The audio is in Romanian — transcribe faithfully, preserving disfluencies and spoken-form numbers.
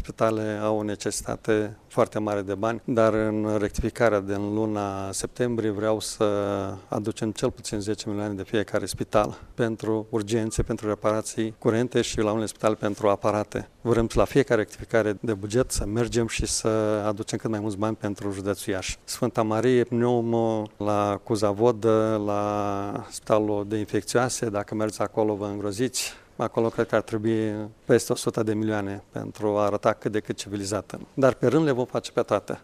spitale au o necesitate foarte mare de bani, dar în rectificarea din luna septembrie vreau să aducem cel puțin zece milioane de fiecare spital pentru urgențe, pentru reparații curente și la unele spitale pentru aparate. Vrem la fiecare rectificare de buget să mergem și să aducem cât mai mulți bani pentru județul Iași. Sfânta Marie, Pneumo, la Cuzavodă, la Spitalul de Infecțioase, dacă mergeți acolo vă îngroziți. Acolo cred că ar trebui peste o sută de milioane pentru a arăta cât de cât civilizată. Dar pe rând le vom face pe toate.